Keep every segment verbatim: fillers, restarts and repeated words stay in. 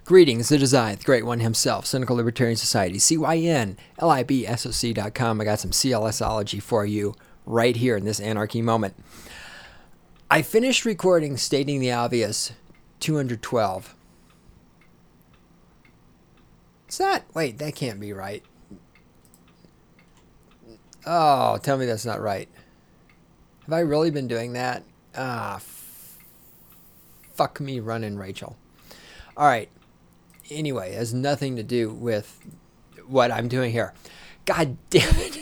Greetings, it is I, the Great One himself, Cynical Libertarian Society, C Y N L I B S O C dot com. I got some C L S ology for you right here in this anarchy moment. I finished recording Stating the Obvious two hundred twelve. Is that? Wait, that can't be right. Oh, tell me that's not right. Have I really been doing that? Ah, f- fuck me running, Rachel. All right. Anyway, it has nothing to do with what I'm doing here. God damn it.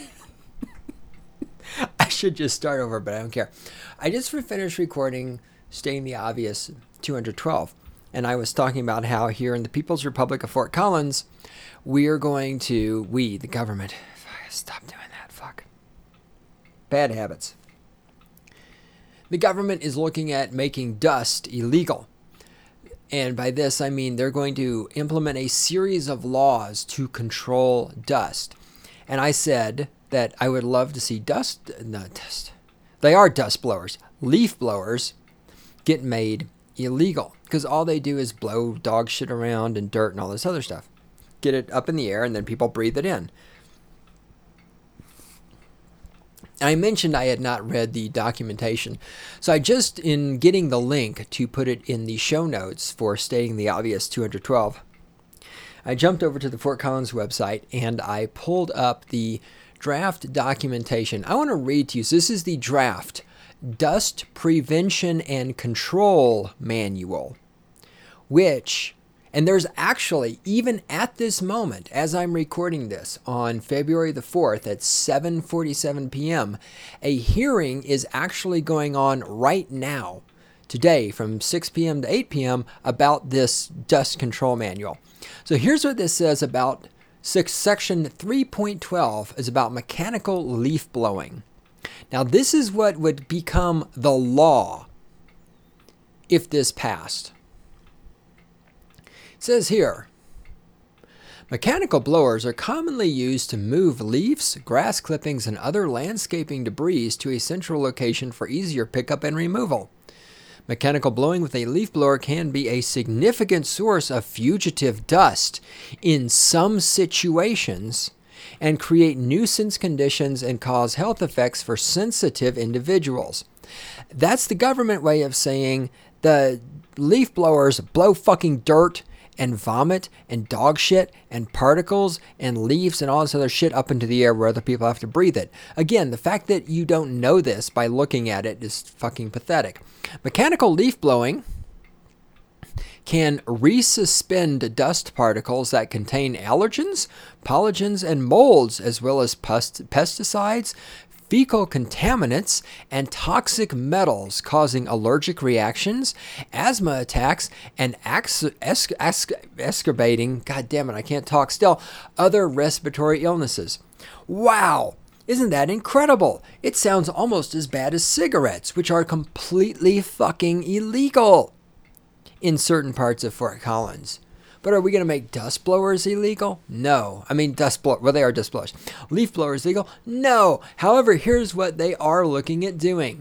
I should just start over, but I don't care. I just finished recording Stating the Obvious two hundred twelve. And I was talking about how here in the People's Republic of Fort Collins, we are going to, we, the government, stop doing that, fuck. Bad habits. The government is looking at making dust illegal. And by this, I mean they're going to implement a series of laws to control dust. And I said that I would love to see dust, not dust, they are dust blowers, leaf blowers, get made illegal. Because all they do is blow dog shit around and dirt and all this other stuff. Get it up in the air and then people breathe it in. I mentioned I had not read the documentation. So I just, in getting the link to put it in the show notes for Stating the Obvious two hundred twelve, I jumped over to the Fort Collins website and I pulled up the draft documentation. I want to read to you. So this is the draft Dust Prevention and Control Manual, which... And there's actually, even at this moment, as I'm recording this on February the fourth at seven forty-seven p.m., a hearing is actually going on right now, today, from six p.m. to eight p.m., about this dust control manual. So here's what this says about six, section three point twelve is about mechanical leaf blowing. Now, this is what would become the law if this passed. It says here, mechanical blowers are commonly used to move leaves, grass clippings, and other landscaping debris to a central location for easier pickup and removal. Mechanical blowing with a leaf blower can be a significant source of fugitive dust in some situations and create nuisance conditions and cause health effects for sensitive individuals. That's the government way of saying the leaf blowers blow fucking dirt and vomit and dog shit and particles and leaves and all this other shit up into the air where other people have to breathe it. Again, the fact that you don't know this by looking at it is fucking pathetic. Mechanical leaf blowing can resuspend dust particles that contain allergens, pollens, and molds, as well as pest- pesticides, fecal contaminants, and toxic metals, causing allergic reactions, asthma attacks, and ex- ex- ex- exacerbating, god damn it, I can't talk still, other respiratory illnesses. Wow! Isn't that incredible? It sounds almost as bad as cigarettes, which are completely fucking illegal in certain parts of Fort Collins. But are we going to make dust blowers illegal? No. I mean, dust blow. Well, they are dust blowers. Leaf blowers legal? No. However, here's what they are looking at doing.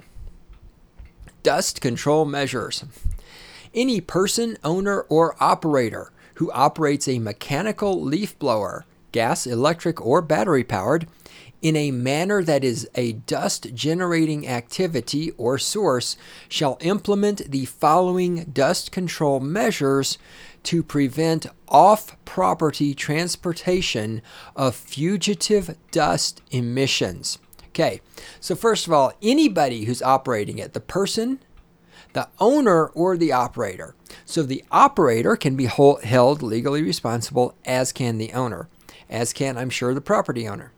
Dust control measures. Any person, owner, or operator who operates a mechanical leaf blower, gas, electric, or battery powered, in a manner that is a dust-generating activity or source shall implement the following dust control measures to prevent off-property transportation of fugitive dust emissions. Okay, so first of all, anybody who's operating it, the person, the owner, or the operator. So the operator can be hold, held legally responsible, as can the owner, as can, I'm sure, the property owner.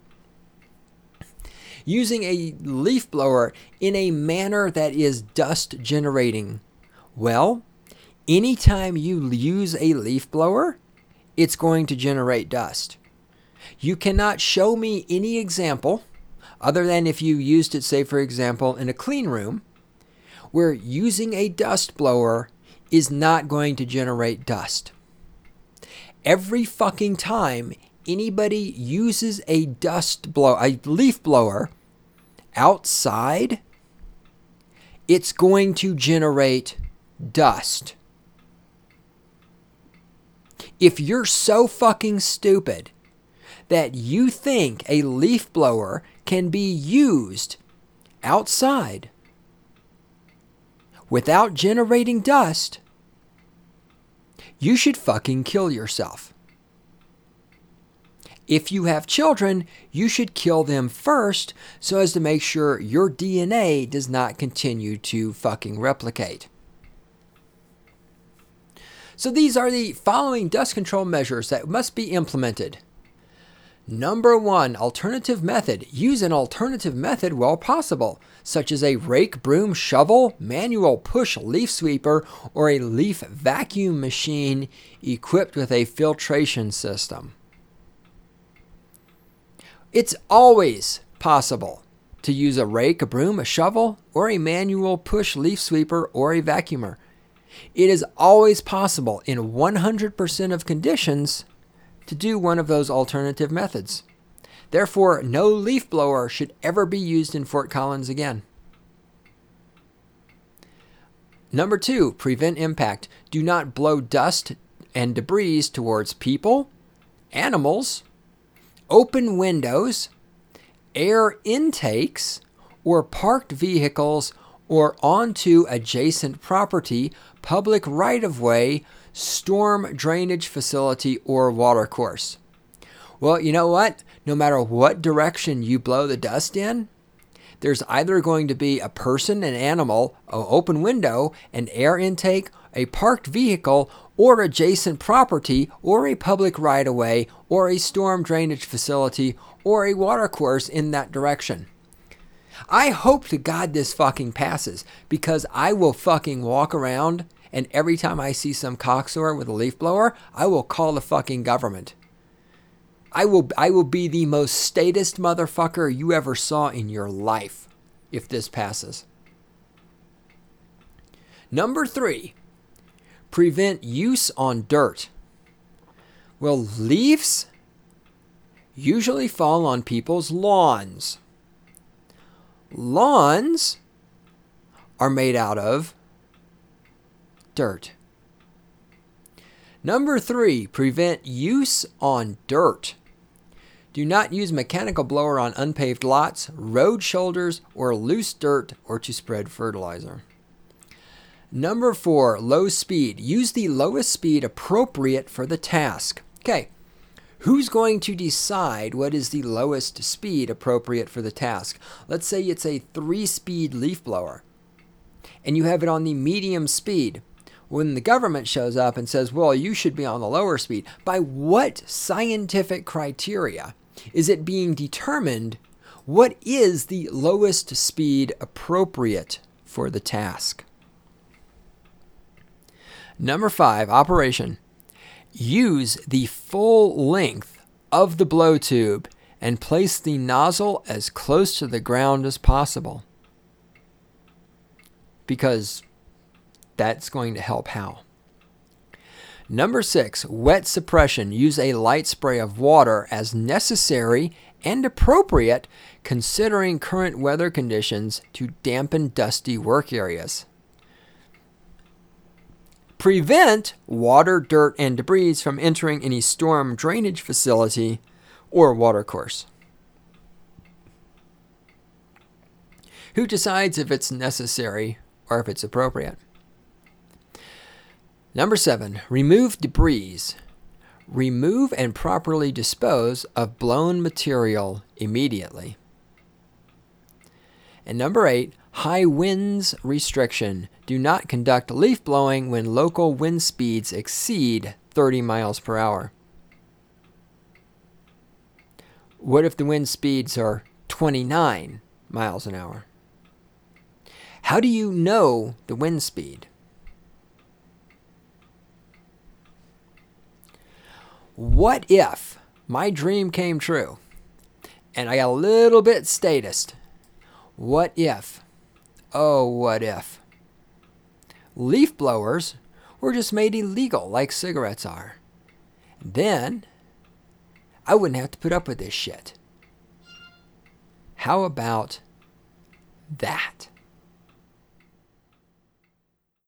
Using a leaf blower in a manner that is dust generating. Well, anytime you use a leaf blower, it's going to generate dust. You cannot show me any example, other than if you used it, say, for example, in a clean room, where using a dust blower is not going to generate dust. Every fucking time anybody uses a dust blow, a leaf blower outside, it's going to generate dust. If you're so fucking stupid that you think a leaf blower can be used outside without generating dust, you should fucking kill yourself. If you have children, you should kill them first so as to make sure your D N A does not continue to fucking replicate. So these are the following dust control measures that must be implemented. Number one, alternative method. Use an alternative method while possible, such as a rake, broom, shovel, manual push leaf sweeper, or a leaf vacuum machine equipped with a filtration system. It's always possible to use a rake, a broom, a shovel, or a manual push leaf sweeper or a vacuumer. It is always possible in one hundred percent of conditions to do one of those alternative methods. Therefore, no leaf blower should ever be used in Fort Collins again. Number two, prevent impact. Do not blow dust and debris towards people, animals, open windows, air intakes, or parked vehicles, or onto adjacent property, public right-of-way, storm drainage facility, or watercourse. Well, you know what? No matter what direction you blow the dust in, there's either going to be a person, an animal, an open window, an air intake, a parked vehicle, or adjacent property, or a public right-of-way, or a storm drainage facility, or a watercourse in that direction. I hope to God this fucking passes, because I will fucking walk around and every time I see some cocksucker with a leaf blower, I will call the fucking government. I will I will be the most statist motherfucker you ever saw in your life if this passes. Number three, prevent use on dirt. Well, leaves usually fall on people's lawns. Lawns are made out of dirt. Number three, prevent use on dirt. Do not use mechanical blower on unpaved lots, road shoulders, or loose dirt, or to spread fertilizer. Number four, low speed. Use the lowest speed appropriate for the task. Okay, who's going to decide what is the lowest speed appropriate for the task? Let's say it's a three-speed leaf blower, and you have it on the medium speed. When the government shows up and says, well, you should be on the lower speed, by what scientific criteria is it being determined what is the lowest speed appropriate for the task? Number five, operation. Use the full length of the blow tube and place the nozzle as close to the ground as possible, because that's going to help how. Number six, wet suppression. Use a light spray of water as necessary and appropriate considering current weather conditions to dampen dusty work areas. Prevent water, dirt, and debris from entering any storm drainage facility or watercourse. Who decides if it's necessary or if it's appropriate? Number seven, remove debris. Remove and properly dispose of blown material immediately. And number eight, high winds restriction. Do not conduct leaf blowing when local wind speeds exceed thirty miles per hour. What if the wind speeds are twenty-nine miles an hour? How do you know the wind speed? What if my dream came true and I got a little bit statist? What if, oh, what if leaf blowers were just made illegal like cigarettes are? Then I wouldn't have to put up with this shit. How about that?